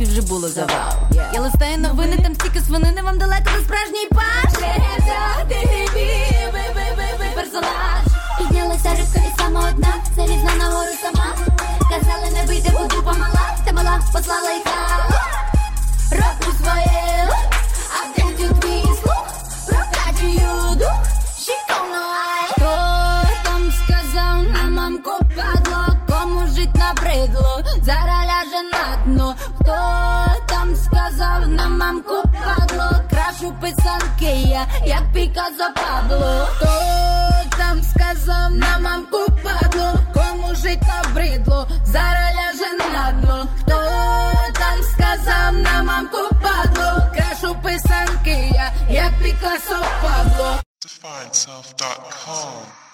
Європі вже було завал. Я листаю новини, там стільки свинини, вам далеко до справжній паш. Персонаж. Піднялася рибка і сама одна, залізла на гору сама. Казали, не вийде, бо дупа мала. Та мала послала й хау. Роблю своє, апдейтю твій слух, прокачую дух, шиковно ай. Хто там сказав на мамку падло, кому жить набридло, зараз ляже на дно. Хто там сказав на мамку падло, крашу писанки я, як Пікассо Пабло. Хто там сказав на мамку падло, кому жить набридло, зараз ляже на дно. Хто там сказав на мамку падло, крашу писанки я, як Пікассо Пабло. DefineSelf.com